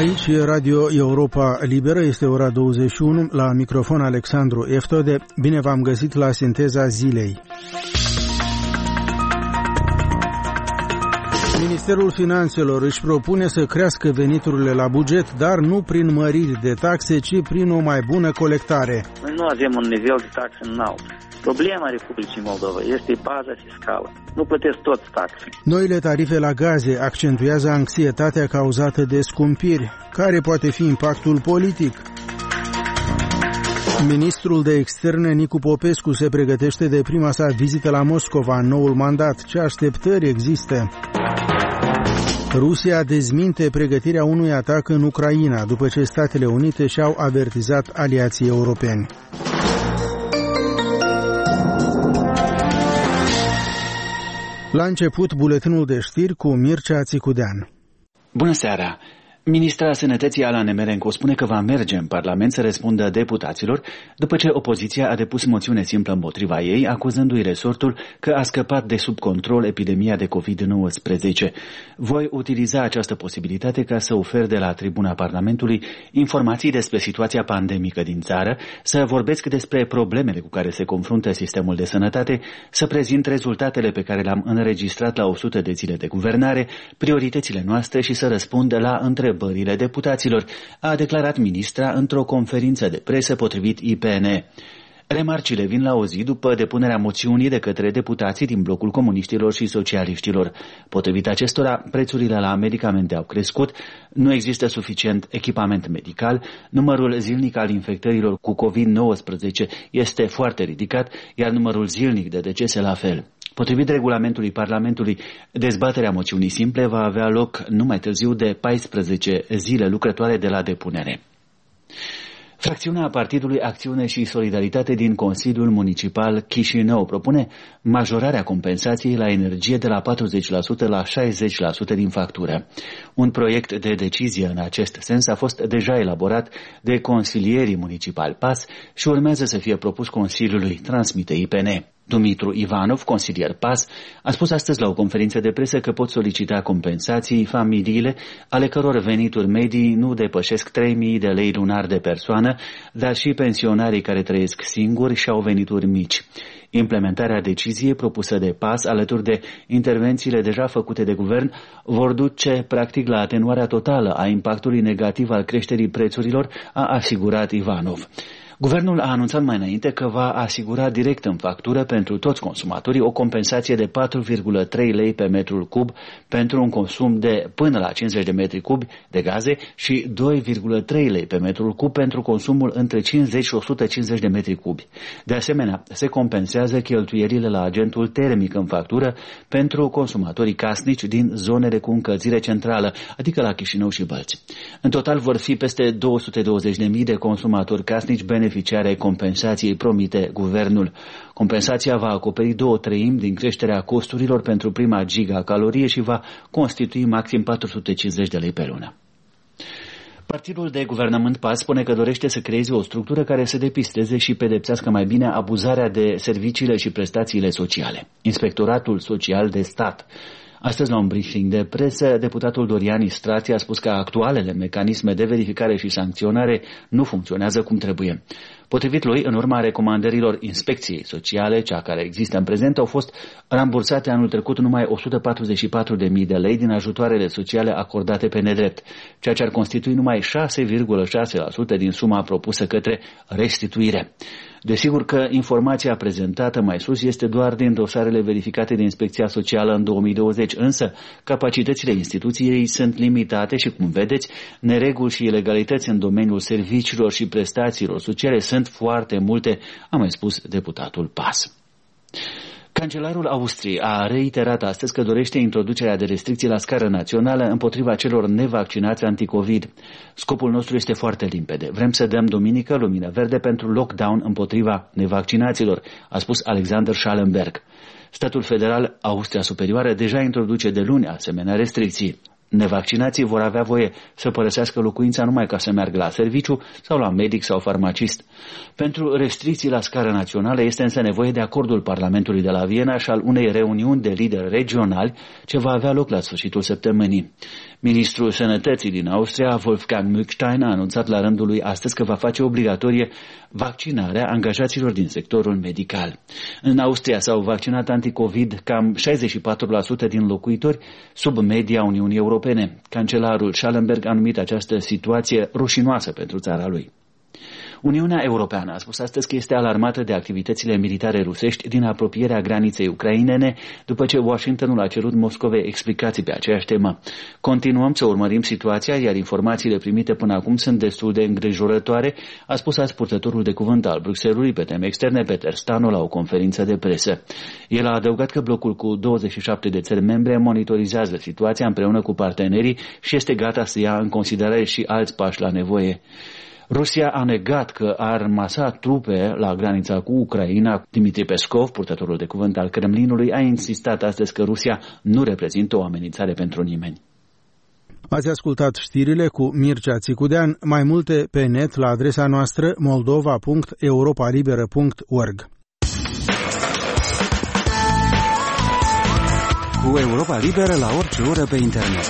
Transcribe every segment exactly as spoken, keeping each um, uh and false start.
Aici e Radio Europa Liberă, este ora douăzeci și unu, la microfon Alexandru Eftode. Bine v-am găsit la sinteza zilei. Ministerul Finanțelor își propune să crească veniturile la buget, dar nu prin măriri de taxe, ci prin o mai bună colectare. Noi nu avem un nivel de taxe înalt. Problema Republicii Moldova este baza fiscală. Nu plătesc toți taxe. Noile tarife la gaze accentuează anxietatea cauzată de scumpiri. Care poate fi impactul politic? Ministrul de Externe Nicu Popescu se pregătește de prima sa vizită la Moscova în noul mandat. Ce așteptări există? Rusia dezminte pregătirea unui atac în Ucraina, după ce Statele Unite și-au avertizat aliații europeni. La început, buletinul de știri cu Mircea Țicudean. Bună seara! Ministra Sănătății Ala Nemerenco spune că va merge în Parlament să răspundă deputaților după ce opoziția a depus moțiune simplă împotriva ei, acuzându-i resortul că a scăpat de sub control epidemia de covid nouăsprezece. Voi utiliza această posibilitate ca să ofer de la tribuna Parlamentului informații despre situația pandemică din țară, să vorbesc despre problemele cu care se confruntă sistemul de sănătate, să prezint rezultatele pe care le-am înregistrat la o sută de zile de guvernare, prioritățile noastre și să răspund la întrebări întrebările deputaților, a declarat ministra într-o conferință de presă potrivit I P N. Remarcile vin la o zi după depunerea moțiunii de către deputații din blocul comuniștilor și socialiștilor. Potrivit acestora, prețurile la medicamente au crescut, nu există suficient echipament medical, numărul zilnic al infectărilor cu covid nouăsprezece este foarte ridicat, iar numărul zilnic de decese la fel. Potrivit regulamentului Parlamentului, dezbaterea moțiunii simple va avea loc nu mai târziu de paisprezece zile lucrătoare de la depunere. Fracțiunea Partidului Acțiune și Solidaritate din Consiliul Municipal Chișinău propune majorarea compensației la energie de la patruzeci la sută la șaizeci la sută din factură. Un proiect de decizie în acest sens a fost deja elaborat de consilierii municipali P A S și urmează să fie propus Consiliului, transmite I P N. Dumitru Ivanov, consilier P A S, a spus astăzi la o conferință de presă că pot solicita compensații familiile ale căror venituri medii nu depășesc trei mii de lei lunar de persoană, dar și pensionarii care trăiesc singuri și au venituri mici. Implementarea deciziei propusă de P A S, alături de intervențiile deja făcute de guvern, vor duce practic la atenuarea totală a impactului negativ al creșterii prețurilor, a asigurat Ivanov. Guvernul a anunțat mai înainte că va asigura direct în factură pentru toți consumatorii o compensație de patru virgulă trei lei pe metrul cub pentru un consum de până la cincizeci de metri cubi de gaze și doi virgulă trei lei pe metrul cub pentru consumul între cincizeci și o sută cincizeci de metri cubi. De asemenea, se compensează cheltuielile la agentul termic în factură pentru consumatorii casnici din zonele cu încălzire centrală, adică la Chișinău și Bălți. În total vor fi peste două sute douăzeci de mii de consumatori casnici beneficiari beneficiare compensației, promite guvernul. Compensația va acoperi două treimi din creșterea costurilor pentru prima gigacalorie și va constitui maxim patru sute cincizeci de lei pe lună. Partidul de guvernământ P A S spune că dorește să creeze o structură care să depisteze și pedepsească mai bine abuzarea de serviciile și prestațiile sociale. Inspectoratul Social de Stat. Astăzi, la un briefing de presă, deputatul Dorian Istrație a spus că actualele mecanisme de verificare și sancționare nu funcționează cum trebuie. Potrivit lui, în urma recomandărilor inspecției sociale, cea care există în prezent, au fost rambursate anul trecut numai o sută patruzeci și patru de mii de lei din ajutoarele sociale acordate pe nedrept, ceea ce ar constitui numai șase virgulă șase la sută din suma propusă către restituire. Desigur că informația prezentată mai sus este doar din dosarele verificate de Inspecția Socială în două mii douăzeci, însă capacitățile instituției sunt limitate și, cum vedeți, nereguli și ilegalități în domeniul serviciilor și prestațiilor sociale sunt foarte multe, a mai spus deputatul P A S. Cancelarul Austriei a reiterat astăzi că dorește introducerea de restricții la scară națională împotriva celor nevaccinați anticovid. Scopul nostru este foarte limpede. Vrem să dăm duminică lumină verde pentru lockdown împotriva nevaccinaților, a spus Alexander Schallenberg. Statul federal Austria Superioară deja introduce de luni asemenea restricții. Nevaccinații vor avea voie să părăsească locuința numai ca să meargă la serviciu sau la medic sau farmacist. Pentru restricții la scară națională este însă nevoie de acordul Parlamentului de la Viena și al unei reuniuni de lideri regionali ce va avea loc la sfârșitul săptămânii. Ministrul Sănătății din Austria, Wolfgang Mückstein, a anunțat la rândul lui astăzi că va face obligatorie vaccinarea angajaților din sectorul medical. În Austria s-au vaccinat anticovid cam șaizeci și patru la sută din locuitori, sub media Uniunii Europene. Cancelarul Schallenberg a numit această situație rușinoasă pentru țara lui. Uniunea Europeană a spus astăzi că este alarmată de activitățile militare rusești din apropierea graniței ucrainene, după ce Washingtonul a cerut Moscovei explicații pe aceeași temă. Continuăm să urmărim situația, iar informațiile primite până acum sunt destul de îngrijorătoare, a spus azi purtătorul de cuvânt al Bruxellesului pe teme externe, Peter Stano, la o conferință de presă. El a adăugat că blocul cu douăzeci și șapte de țări membre monitorizează situația împreună cu partenerii și este gata să ia în considerare și alți pași la nevoie. Rusia a negat că ar masa trupe la granița cu Ucraina. Dmitri Peskov, purtătorul de cuvânt al Kremlinului, a insistat astăzi că Rusia nu reprezintă o amenințare pentru nimeni. Ați ascultat știrile cu Mircea Țicudean, mai multe pe net la adresa noastră moldova punct europa liberă punct org. Cu Europa Liberă la orice oră pe internet.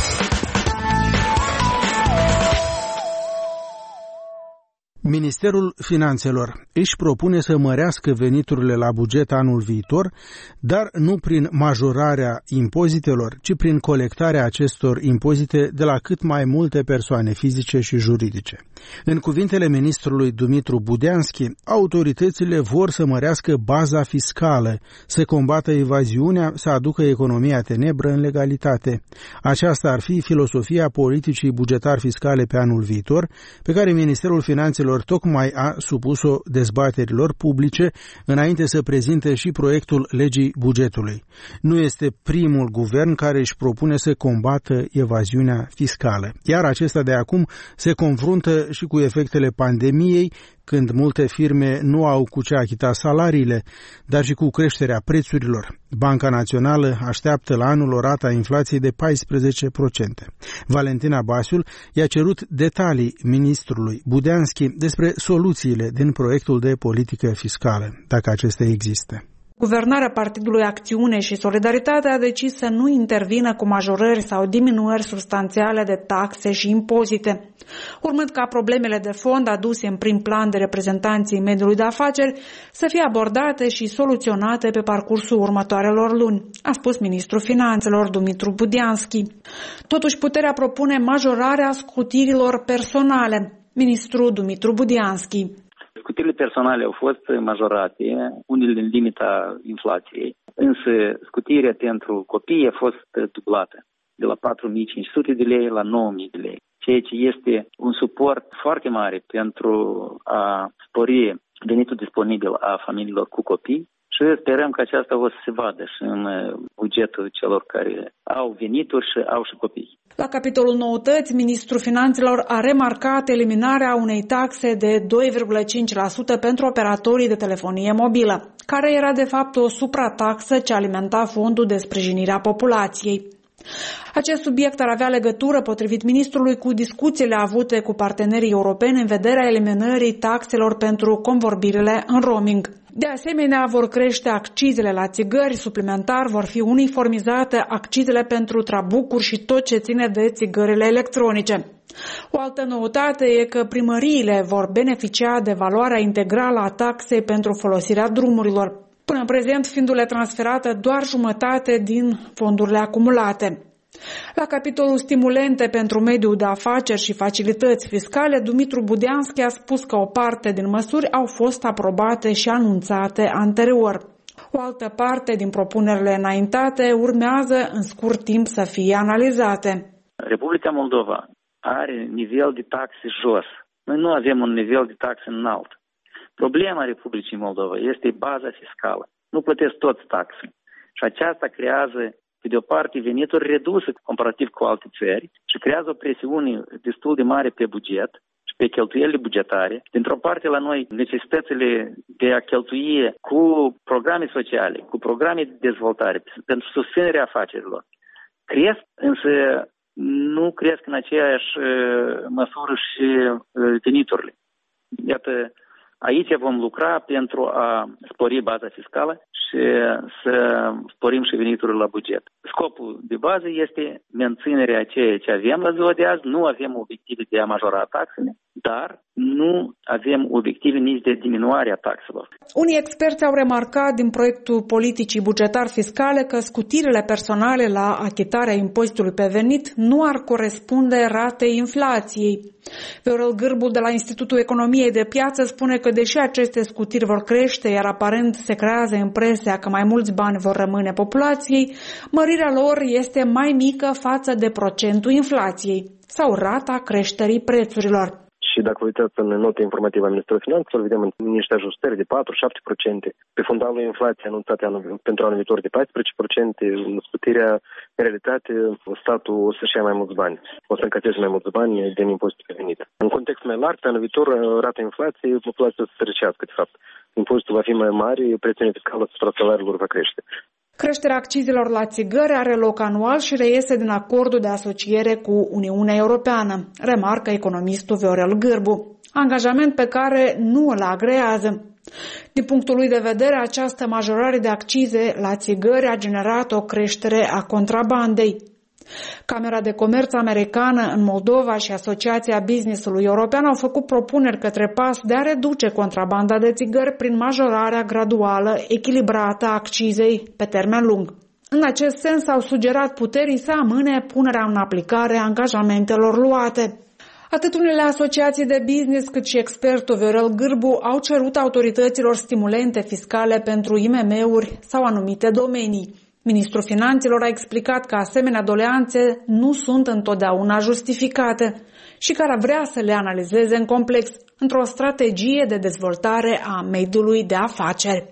Ministerul Finanțelor își propune să mărească veniturile la buget anul viitor, dar nu prin majorarea impozitelor, ci prin colectarea acestor impozite de la cât mai multe persoane fizice și juridice. În cuvintele ministrului Dumitru Budeanski, autoritățile vor să mărească baza fiscală, să combată evaziunea, să aducă economia tenebră în legalitate. Aceasta ar fi filosofia politicii bugetar-fiscale pe anul viitor, pe care Ministerul Finanțelor tocmai a supus-o dezbaterilor publice înainte să prezinte și proiectul legii bugetului. Nu este primul guvern care își propune să combată evaziunea fiscală, iar acesta de acum se confruntă și cu efectele pandemiei, când multe firme nu au cu ce achita salariile, dar și cu creșterea prețurilor. Banca Națională așteaptă la anul o rată a inflației de paisprezece la sută. Valentina Basiul i-a cerut detalii ministrului Budeanski despre soluțiile din proiectul de politică fiscală, dacă acestea există. Guvernarea Partidului Acțiune și Solidaritate a decis să nu intervină cu majorări sau diminuări substanțiale de taxe și impozite, urmând ca problemele de fond aduse în prim plan de reprezentanții mediului de afaceri să fie abordate și soluționate pe parcursul următoarelor luni, a spus ministrul Finanțelor Dumitru Budeanski. Totuși, puterea propune majorarea scutirilor personale. Ministrul Dumitru Budeanski. Scutirile personale au fost majorate, unele în limita inflației, însă scutirea pentru copii a fost dublată, de la patru mii cinci sute de lei la nouă mii de lei, ceea ce este un suport foarte mare pentru a spori venitul disponibil a familiilor cu copii și sperăm că aceasta o să se vadă și în bugetul celor care au venituri și au și copii. La capitolul noutăți, ministrul Finanțelor a remarcat eliminarea unei taxe de doi virgulă cinci la sută pentru operatorii de telefonie mobilă, care era de fapt o suprataxă ce alimenta fondul de sprijinire a populației. Acest subiect ar avea legătură, potrivit ministrului, cu discuțiile avute cu partenerii europeni în vederea eliminării taxelor pentru convorbirile în roaming. De asemenea, vor crește accizele la țigări, suplimentar vor fi uniformizate accizele pentru trabucuri și tot ce ține de țigările electronice. O altă noutate e că primăriile vor beneficia de valoarea integrală a taxei pentru folosirea drumurilor, până în prezent fiindu-le transferată doar jumătate din fondurile acumulate. La capitolul stimulente pentru mediul de afaceri și facilități fiscale, Dumitru Budeanski a spus că o parte din măsuri au fost aprobate și anunțate anterior. O altă parte din propunerile înaintate urmează în scurt timp să fie analizate. Republica Moldova are nivel de taxe jos. Noi nu avem un nivel de taxe înalt. Problema Republicii Moldova este baza fiscală. Nu plătesc toți taxe. Și aceasta creează, pe de o parte, venituri reduse comparativ cu alte țări și creează o presiune destul de mare pe buget și pe cheltuielile bugetare. Dintr-o parte, la noi, necesitățile de a cheltui cu programe sociale, cu programe de dezvoltare, pentru susținerea afacerilor, cresc, însă nu cresc în aceeași măsură și veniturile. Iată, aici vom lucra pentru a spori baza fiscală și să sporim și veniturile la buget. Scopul de bază este menținerea a ceea ce avem la ziua de azi. Nu avem obiective de a majora taxele, dar nu avem obiective nici de diminuarea taxelor. Unii experți au remarcat din proiectul politicii bugetar-fiscale că scutirile personale la achitarea impozitului pe venit nu ar corespunde ratei inflației. Viorel Gârbu de la Institutul Economiei de Piață spune că deși aceste scutiri vor crește, iar aparent se creează impresia că mai mulți bani vor rămâne populației, mărirea lor este mai mică față de procentul inflației sau rata creșterii prețurilor. Și dacă vă uitați în nota informativă a Ministerului Finanțelor, vedem niște ajustări de patru șapte la sută. Pe fundalul inflației anunțate anul, pentru anul viitor de paisprezece la sută, scutirea, în realitate, statul o să-și ia mai mulți bani. O să încaseze mai mulți bani din impozitul pe venit. În context mai larg, pe anul viitor, rata inflației, populația o să se răcească, de fapt. Impozitul va fi mai mare, presiunea fiscală asupra salariilor va crește. Creșterea accizelor la țigări are loc anual și reiese din acordul de asociere cu Uniunea Europeană, remarcă economistul Viorel Gârbu, angajament pe care nu îl agrează. Din punctul lui de vedere, această majorare de accize la țigări a generat o creștere a contrabandei. Camera de Comerț americană în Moldova și Asociația Business-ului European au făcut propuneri către P A S de a reduce contrabanda de țigări prin majorarea graduală, echilibrată a accizei pe termen lung. În acest sens au sugerat puterii să amâne punerea în aplicare a angajamentelor luate. Atât unele asociații de business cât și expertul Viorel Gârbu au cerut autorităților stimulente fiscale pentru I M M-uri sau anumite domenii. Ministrul Finanțelor a explicat că asemenea doleanțe nu sunt întotdeauna justificate și că ar vrea să le analizeze în complex, într-o strategie de dezvoltare a mediului de afaceri.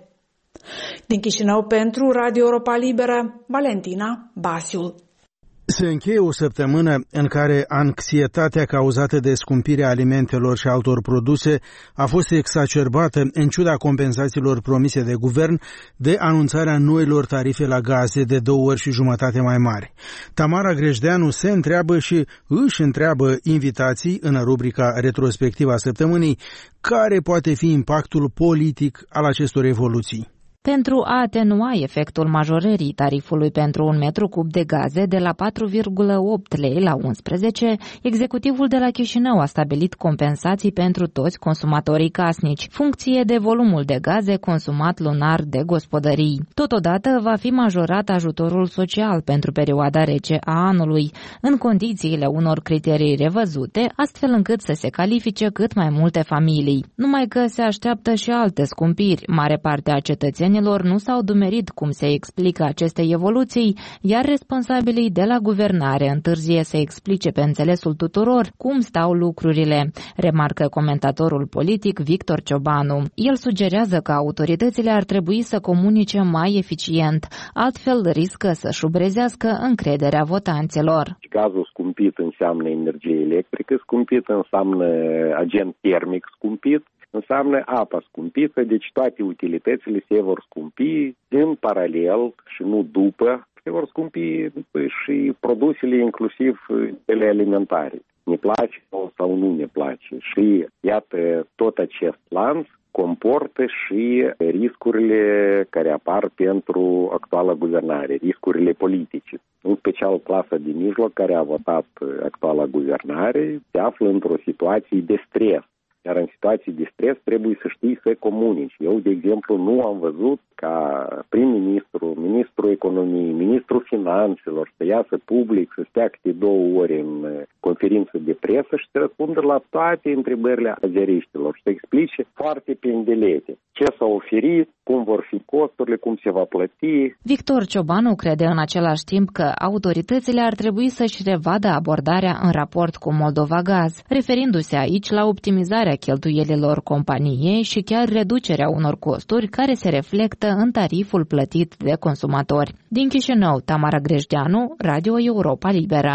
Din Chișinău pentru Radio Europa Liberă, Valentina Basiul. Se încheie o săptămână în care anxietatea cauzată de scumpirea alimentelor și altor produse a fost exacerbată în ciuda compensațiilor promise de guvern de anunțarea noilor tarife la gaze de două ori și jumătate mai mari. Tamara Grejdeanu se întreabă și își întreabă invitații în rubrica retrospectivă a săptămânii care poate fi impactul politic al acestor evoluții. Pentru a atenua efectul majorării tarifului pentru un metru cub de gaze de la patru virgulă opt lei la unsprezece, executivul de la Chișinău a stabilit compensații pentru toți consumatorii casnici, funcție de volumul de gaze consumat lunar de gospodării. Totodată va fi majorat ajutorul social pentru perioada rece a anului, în condițiile unor criterii revăzute, astfel încât să se califice cât mai multe familii. Numai că se așteaptă și alte scumpiri. Mare parte a cetățenilor nu s-au dumerit cum se explică aceste evoluții, iar responsabilii de la guvernare întârzie să explice pe înțelesul tuturor cum stau lucrurile, remarcă comentatorul politic Victor Ciobanu. El sugerează că autoritățile ar trebui să comunice mai eficient, altfel riscă să șubrezească încrederea votanților. Gazul scumpit înseamnă energie electrică scumpită, înseamnă agent termic scumpit, înseamnă apa scumpită, deci toate utilitățile se vor scumpi în paralel și nu după, se vor scumpi și produsele, inclusiv cele alimentare. Ne place sau nu ne place. Și iată, tot acest lanț comportă și riscurile care apar pentru actuala guvernare, riscurile politice. În special clasa de mijloc care a votat actuala guvernare se află într-o situație de stres. Iar în situații de stres trebuie să știi să comunici. Eu, de exemplu, nu am văzut ca prim-ministru, ministrul economiei, ministrul finanțelor să iasă public, să stea câte două ore în conferință de presă și să răspundă la toate întrebările azeriștilor și să explice foarte pe îndelete ce s-a oferit, cum vor fi costurile, cum se va plăti. Victor Ciobanu crede în același timp că autoritățile ar trebui să-și revadă abordarea în raport cu Moldova Gaz, referindu-se aici la optimizarea cheltuielilor companiei și chiar reducerea unor costuri care se reflectă în tariful plătit de consumatori. Din Chișinău, Tamara Grejdeanu, Radio Europa Liberă.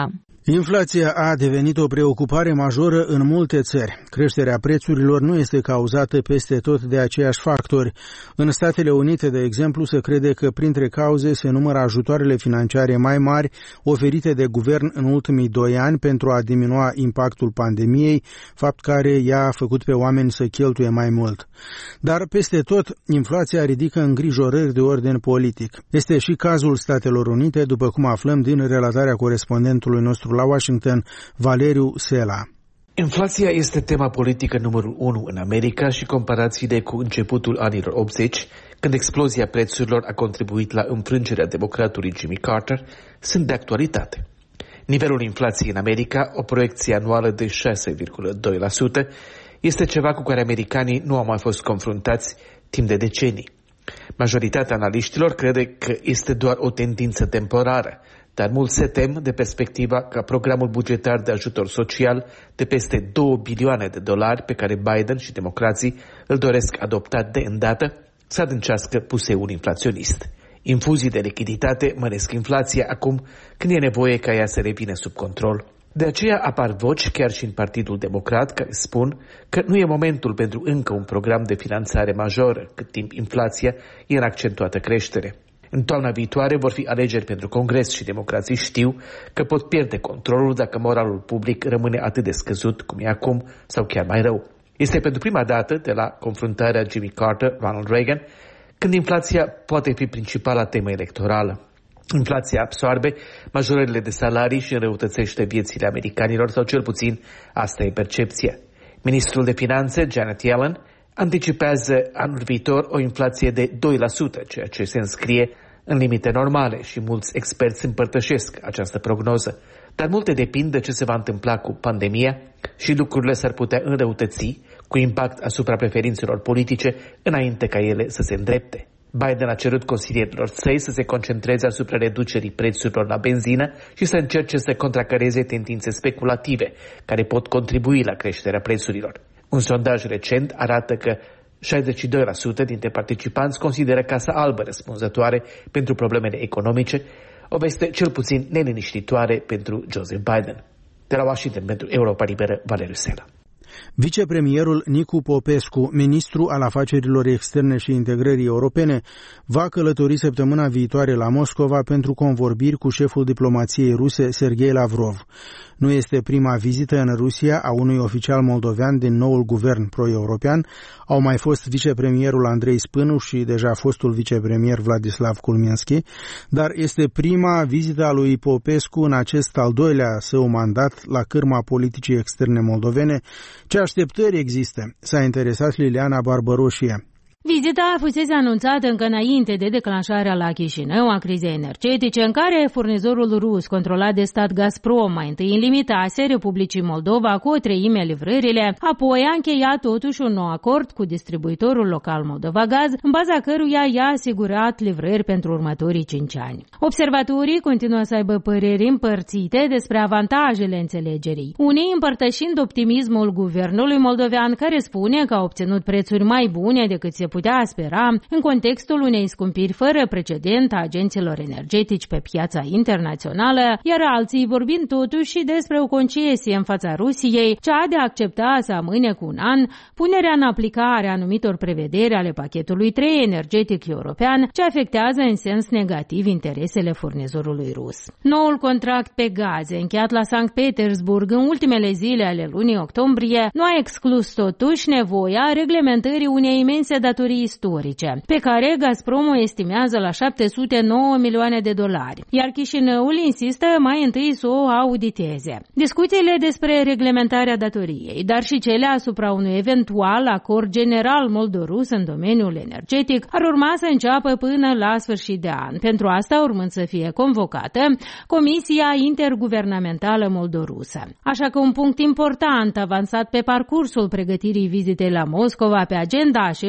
Inflația a devenit o preocupare majoră în multe țări. Creșterea prețurilor nu este cauzată peste tot de aceiași factori. În Statele Unite, de exemplu, se crede că printre cauze se numără ajutoarele financiare mai mari oferite de guvern în ultimii doi ani pentru a diminua impactul pandemiei, fapt care i-a făcut pe oameni să cheltuie mai mult. Dar peste tot, inflația ridică îngrijorări de ordin politic. Este și cazul Statelor Unite, după cum aflăm din relatarea corespondentului nostru la Washington, Valeriu Sela. Inflația este tema politică numărul unu în America și comparațiile cu începutul anilor optzeci, când explozia prețurilor a contribuit la înfrângerea democratului Jimmy Carter, sunt de actualitate. Nivelul inflației în America, o proiecție anuală de șase virgulă doi la sută, este ceva cu care americanii nu au mai fost confruntați timp de decenii. Majoritatea analiștilor crede că este doar o tendință temporară, dar mulți se tem de perspectiva ca programul bugetar de ajutor social de peste două bilioane de dolari pe care Biden și democrații îl doresc adoptat de îndată să adâncească puseul inflaționist. Infuzii de lichiditate măresc inflația acum când e nevoie ca ea să revină sub control. De aceea apar voci chiar și în Partidul Democrat care spun că nu e momentul pentru încă un program de finanțare majoră, cât timp inflația e în accentuată creștere. În toamna viitoare vor fi alegeri pentru Congres și democrații știu că pot pierde controlul dacă moralul public rămâne atât de scăzut cum e acum sau chiar mai rău. Este pentru prima dată de la confruntarea Jimmy Carter-Ronald Reagan când inflația poate fi principala temă electorală. Inflația absorbe majorările de salarii și înrăutățește viețile americanilor, sau cel puțin asta e percepția. Ministrul de Finanțe, Janet Yellen, anticipează anul viitor o inflație de doi la sută, ceea ce se înscrie în limite normale și mulți experți împărtășesc această prognoză. Dar multe depind de ce se va întâmpla cu pandemia și lucrurile s-ar putea înrăutăți cu impact asupra preferințelor politice înainte ca ele să se îndrepte. Biden a cerut consilierilor săi să se concentreze asupra reducerii prețurilor la benzină și să încerce să contracareze tendințe speculative care pot contribui la creșterea prețurilor. Un sondaj recent arată că șaizeci și doi la sută dintre participanți consideră Casa Albă răspunzătoare pentru problemele economice, o veste cel puțin neliniștitoare pentru Joseph Biden. De la Washington pentru Europa Liberă, Valeriu Sela. Vicepremierul Nicu Popescu, ministru al afacerilor externe și integrării europene, va călători săptămâna viitoare la Moscova pentru convorbiri cu șeful diplomației ruse Sergei Lavrov. Nu este prima vizită în Rusia a unui oficial moldovean din noul guvern pro-european. Au mai fost vicepremierul Andrei Spânu și deja fostul vicepremier Vladislav Kulminski, dar este prima vizită a lui Popescu în acest al doilea său mandat la cârma politicii externe moldovene. Ce așteptări există? S-a interesat Liliana Barbaroșie. Vizita fusese anunțată încă înainte de declanșarea la Chișinău a crizei energetice, în care furnizorul rus controlat de stat Gazprom mai întâi limitase Republicii Moldova cu o treime livrările, apoi a încheiat totuși un nou acord cu distribuitorul local Moldova Gaz, în baza căruia i-a asigurat livrări pentru următorii cinci ani. Observatorii continuă să aibă păreri împărțite despre avantajele înțelegerii, unii împărtășind optimismul guvernului moldovean, care spune că a obținut prețuri mai bune decât se putea spera în contextul unei scumpiri fără precedent a agenților energetici pe piața internațională, iar alții vorbind totuși și despre o concesie în fața Rusiei, cea de a accepta să amâne cu un an punerea în aplicare a anumitor prevederi ale pachetului trei energetic european, ce afectează în sens negativ interesele furnizorului rus. Noul contract pe gaze, încheiat la Sankt Petersburg în ultimele zile ale lunii octombrie, nu a exclus totuși nevoia reglementării unei imense datorii istorice, pe care Gazprom o estimează la șapte sute nouă milioane de dolari, iar Chișinăul insistă mai întâi să o auditeze. Discuțiile despre reglementarea datoriei, dar și cele asupra unui eventual acord general moldorus în domeniul energetic, ar urma să înceapă până la sfârșit de an. Pentru asta urmând să fie convocată Comisia Interguvernamentală Moldorusă. Așa că un punct important avansat pe parcursul pregătirii vizitei la Moscova pe agenda șefului diplomației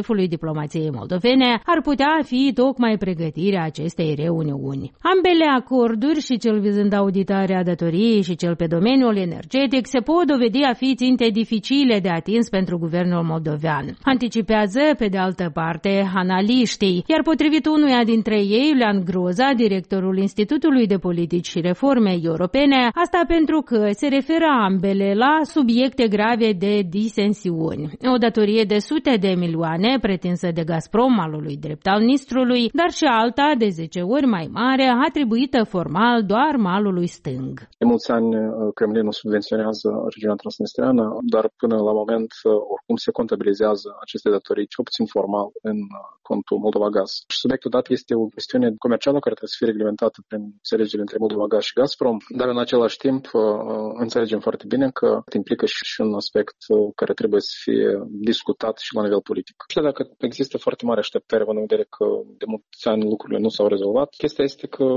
diplomației moldovene ar putea fi tocmai pregătirea acestei reuniuni. Ambele acorduri, și cel vizând auditarea datoriei și cel pe domeniul energetic, se pot dovedi a fi ținte dificile de atins pentru guvernul moldovean. Anticipează, pe de altă parte, analiștii, iar potrivit unuia dintre ei, Leon Groza, directorul Institutului de Politici și Reforme Europene, asta pentru că se referă ambele la subiecte grave de disensiuni. O datorie de sute de milioane pretinsă de Gazprom, malului drept al Nistrului, dar și alta de zece ori mai mare, atribuită formal doar malului stâng. De mulți ani Kremlinul subvenționează regiunea transnistreană, dar până la moment oricum se contabilizează aceste datorii, cel puțin formal, în contul Moldova-Gaz. Subiectul dat este o chestiune comercială care trebuie să fie reglementată prin înțelegere între Moldova-Gaz și Gazprom, dar în același timp înțelegem foarte bine că implică și un aspect care trebuie să fie discutat și la nivel politic. Și dacă există foarte mare așteptare, având în vedere că de mulți ani lucrurile nu s-au rezolvat, chestia este că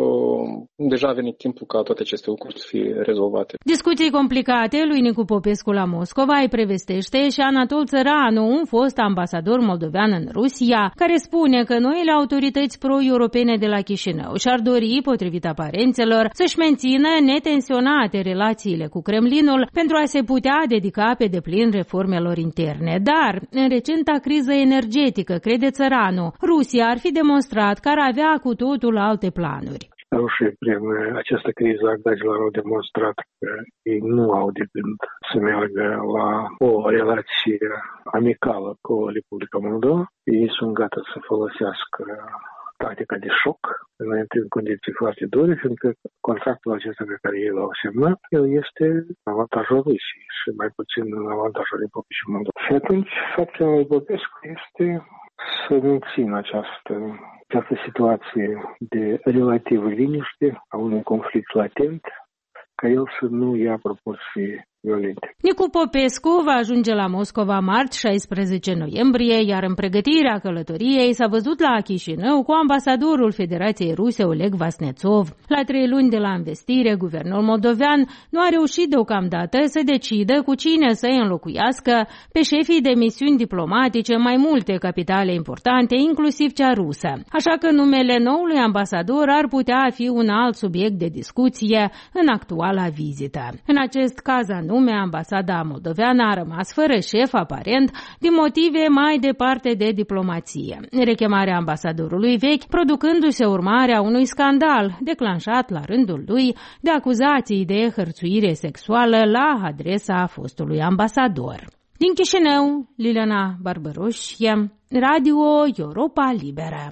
deja a venit timpul ca toate aceste lucruri să fie rezolvate. Discuții complicate lui Nicu Popescu la Moscova îi prevestește și Anatol Țăranu, un fost ambasador moldovean în Rusia, care spune că noile autorități pro-europene de la Chișinău și-ar dori, potrivit aparențelor, să-și mențină netensionate relațiile cu Kremlinul pentru a se putea dedica pe deplin reformelor interne. Dar, în recenta criză energetică, crede Țăranu, Rusia ar fi demonstrat că ar avea cu totul alte planuri. Rușii, prin această criză a gazilor, au demonstrat că ei nu au de gând să meargă la o relație amicală cu Republica Moldova. Ei sunt gata să folosească tactica de șoc înainte în condiții foarte dure, fiindcă contractul acesta pe care ei l-au semnat, el este în avantajul Rusiei și mai puțin în avantajul Republicii Moldova. Și atunci, faptul lui Popescu este să mențină această, această situație de relativ liniște a unui conflict latent, ca el să nu ia proporții violente. Nicu Popescu va ajunge la Moscova marți șaisprezece noiembrie, iar în pregătirea călătoriei s-a văzut la Chișinău cu ambasadorul Federației Ruse Oleg Vasnețov. La trei luni de la învestire, guvernul moldovean nu a reușit deocamdată să decidă cu cine să îi înlocuiască pe șefii de misiuni diplomatice mai multe capitale importante, inclusiv cea rusă. Așa că numele noului ambasador ar putea fi un alt subiect de discuție în actuala vizită. În acest caz anume, ambasada moldoveană a rămas fără șef aparent din motive mai departe de diplomație. Rechemarea ambasadorului vechi producându-se urmarea unui scandal declanșat la rândul lui de acuzații de hărțuire sexuală la adresa fostului ambasador. Din Chișinău, Liliana Barbărușie, Radio Europa Liberă.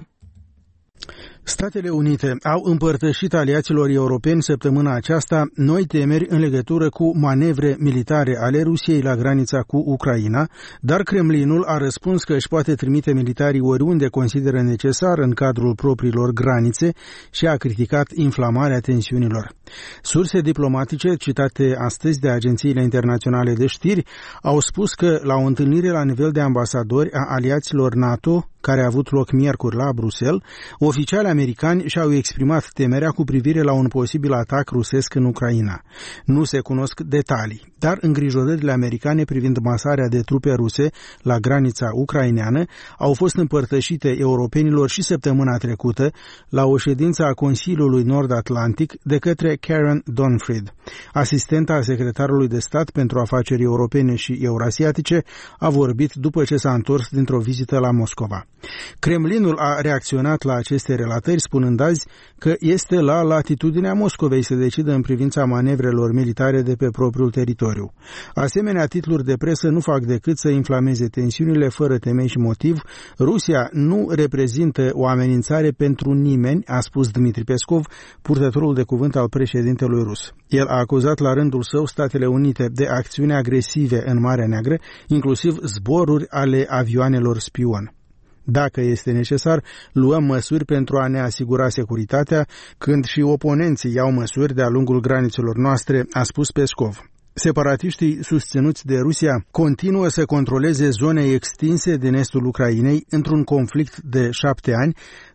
Statele Unite au împărtășit aliaților europeni săptămâna aceasta noi temeri în legătură cu manevre militare ale Rusiei la granița cu Ucraina, dar Kremlinul a răspuns că își poate trimite militarii oriunde consideră necesar în cadrul propriilor granițe și a criticat inflamarea tensiunilor. Surse diplomatice citate astăzi de agențiile internaționale de știri au spus că la o întâlnire la nivel de ambasadori a aliaților NATO, care a avut loc miercuri la Bruxelles, oficiali americani și-au exprimat temerea cu privire la un posibil atac rusesc în Ucraina. Nu se cunosc detalii, dar îngrijorările americane privind masarea de trupe ruse la granița ucraineană au fost împărtășite europenilor și săptămâna trecută la o ședință a Consiliului Nord-Atlantic de către Karen Donfried. Asistenta secretarului de stat pentru afaceri europene și eurasiatice a vorbit după ce s-a întors dintr-o vizită la Moscova. Kremlinul a reacționat la aceste relatări spunând azi că este la latitudinea Moscovei să decidă în privința manevrelor militare de pe propriul teritoriu. Asemenea, titluri de presă nu fac decât să inflameze tensiunile fără temei și motiv. Rusia nu reprezintă o amenințare pentru nimeni, a spus Dmitri Peskov, purtătorul de cuvânt al președintelui rus. El a acuzat la rândul său Statele Unite de acțiuni agresive în Marea Neagră, inclusiv zboruri ale avioanelor spion. Dacă este necesar, luăm măsuri pentru a ne asigura securitatea, când și oponenții iau măsuri de-a lungul granițelor noastre, a spus Peskov. Separatiștii susținuți de Rusia continuă să controleze zone extinse din estul Ucrainei într-un conflict de șapte ani,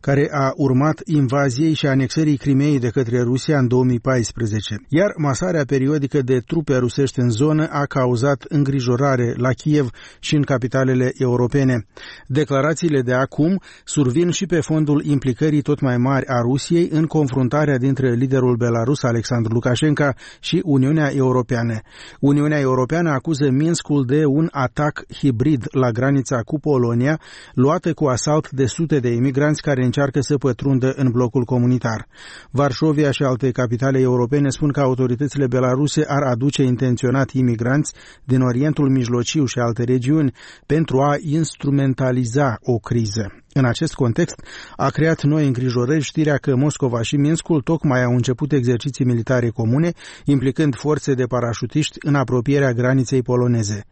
care a urmat invaziei și anexării Crimeei de către Rusia în două mii paisprezece, iar masarea periodică de trupe rusești în zonă a cauzat îngrijorare la Kiev și în capitalele europene. Declarațiile de acum survin și pe fondul implicării tot mai mari a Rusiei în confruntarea dintre liderul belarus Alexandru Lukashenko și Uniunea Europeană. Uniunea Europeană acuză Minskul de un atac hibrid la granița cu Polonia, luată cu asalt de sute de imigranți care încearcă să pătrundă în blocul comunitar. Varșovia și alte capitale europene spun că autoritățile belaruse ar aduce intenționat imigranți din Orientul Mijlociu și alte regiuni pentru a instrumentaliza o criză. În acest context, a creat noi îngrijorări știrea că Moscova și Minskul tocmai au început exerciții militare comune, implicând forțe de parașutiști în apropierea graniței poloneze.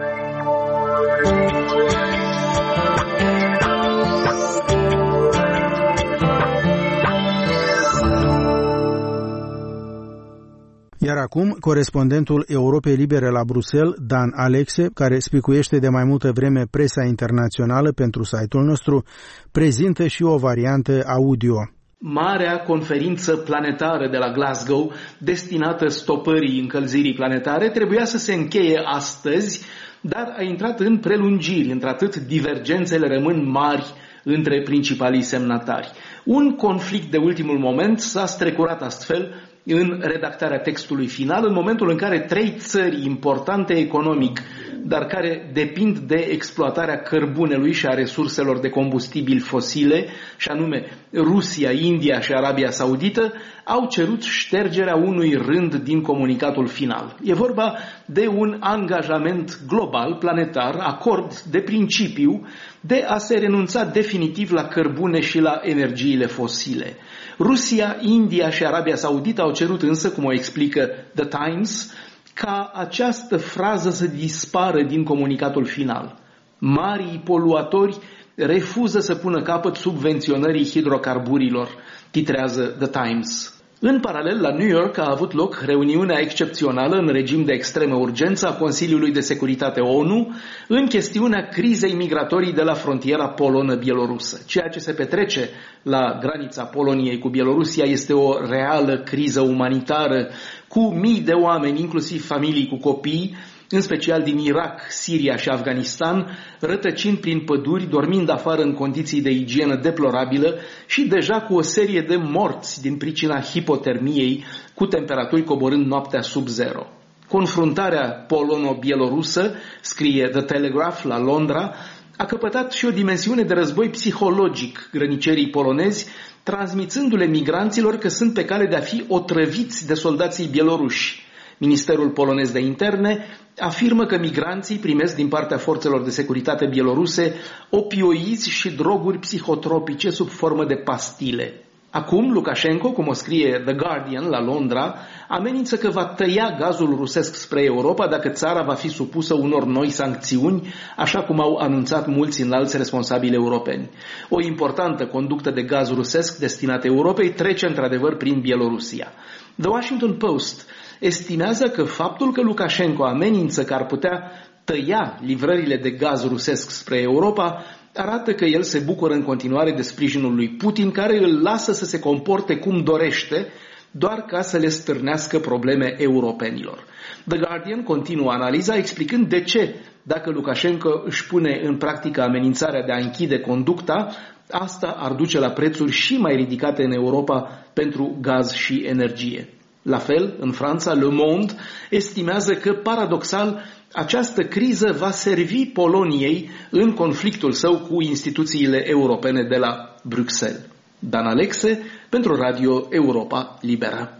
Iar acum, corespondentul Europei Libere la Bruxelles, Dan Alexe, care spicuiește de mai multă vreme presa internațională pentru site-ul nostru, prezintă și o variantă audio. Marea conferință planetară de la Glasgow, destinată stopării încălzirii planetare, trebuia să se încheie astăzi, dar a intrat în prelungiri, într-atât divergențele rămân mari între principalii semnatari. Un conflict de ultimul moment s-a strecurat astfel în redactarea textului final, în momentul în care trei țări importante economic, dar care depind de exploatarea cărbunelui și a resurselor de combustibili fosile, și anume Rusia, India și Arabia Saudită, au cerut ștergerea unui rând din comunicatul final. E vorba de un angajament global, planetar, acord de principiu de a se renunța definitiv la cărbune și la energiile fosile. Rusia, India și Arabia Saudită au cerut însă, cum o explică The Times, ca această frază să dispară din comunicatul final. Marii poluatori refuză să pună capăt subvenționării hidrocarburilor, titrează The Times. În paralel, la New York a avut loc reuniunea excepțională în regim de extremă urgență a Consiliului de Securitate O N U în chestiunea crizei migratorii de la frontiera polonă-bielorusă. Ceea ce se petrece la granița Poloniei cu Bielorusia este o reală criză umanitară cu mii de oameni, inclusiv familii cu copii, în special din Irak, Siria și Afganistan, rătăcind prin păduri, dormind afară în condiții de igienă deplorabilă și deja cu o serie de morți din pricina hipotermiei, cu temperaturi coborând noaptea sub zero. Confruntarea polono-bielorusă, scrie The Telegraph la Londra, a căpătat și o dimensiune de război psihologic grănicerii polonezi, transmițându-le migranților că sunt pe cale de a fi otrăviți de soldații bieloruși. Ministerul polonez de interne afirmă că migranții primesc din partea forțelor de securitate bieloruse opioizi și droguri psihotropice sub formă de pastile. Acum, Lukashenko, cum o scrie The Guardian la Londra, amenință că va tăia gazul rusesc spre Europa dacă țara va fi supusă unor noi sancțiuni, așa cum au anunțat mulți înalți responsabili europeni. O importantă conductă de gaz rusesc destinată Europei trece într-adevăr prin Bielorusia. The Washington Post estimează că faptul că Lukashenko amenință că ar putea tăia livrările de gaz rusesc spre Europa arată că el se bucură în continuare de sprijinul lui Putin, care îl lasă să se comporte cum dorește, doar ca să le stârnească probleme europenilor. The Guardian continuă analiza explicând de ce, dacă Lukashenko își pune în practică amenințarea de a închide conducta, asta ar duce la prețuri și mai ridicate în Europa pentru gaz și energie. La fel, în Franța, Le Monde estimează că, paradoxal, această criză va servi Poloniei în conflictul său cu instituțiile europene de la Bruxelles. Dan Alexe, pentru Radio Europa Liberă.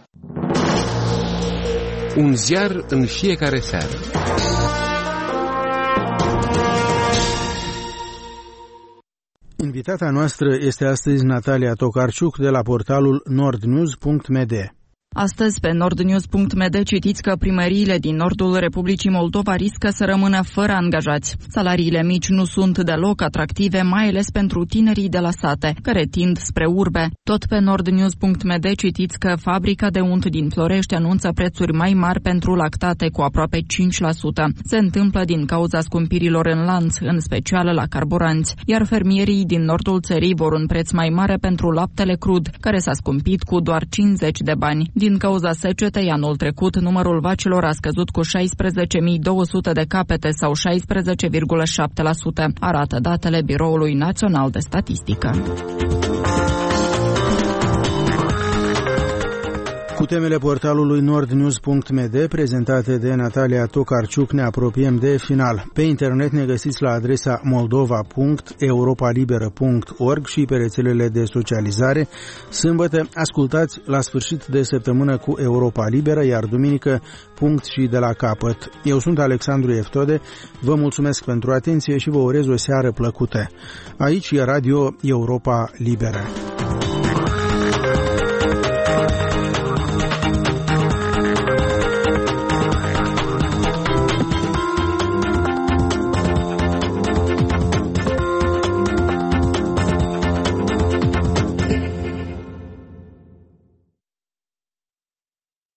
Un ziar în fiecare seară. Invitata noastră este astăzi Natalia Tokarczuk de la portalul nordnews punct m d. Astăzi, pe nordnews punct m d citiți că primăriile din nordul Republicii Moldova riscă să rămână fără angajați. Salariile mici nu sunt deloc atractive, mai ales pentru tinerii de la sate, care tind spre urbe. Tot pe nordnews punct m d citiți că fabrica de unt din Florești anunță prețuri mai mari pentru lactate cu aproape cinci la sută. Se întâmplă din cauza scumpirilor în lanț, în special la carburanți, iar fermierii din nordul țării vor un preț mai mare pentru laptele crud, care s-a scumpit cu doar cincizeci de bani. Din cauza secetei, anul trecut, numărul vacilor a scăzut cu șaisprezece mii două sute de capete sau șaisprezece virgulă șapte la sută, arată datele Biroului Național de Statistică. Cu temele portalului nordnews punct m d prezentate de Natalia Tokarciuc ne apropiem de final. Pe internet ne găsiți la adresa moldova punct europa liberă punct org și pe rețelele de socializare. Sâmbătă ascultați La sfârșit de săptămână cu Europa Liberă, iar duminică Punct și de la capăt. Eu sunt Alexandru Eftode, vă mulțumesc pentru atenție și vă urez o seară plăcută. Aici e Radio Europa Liberă.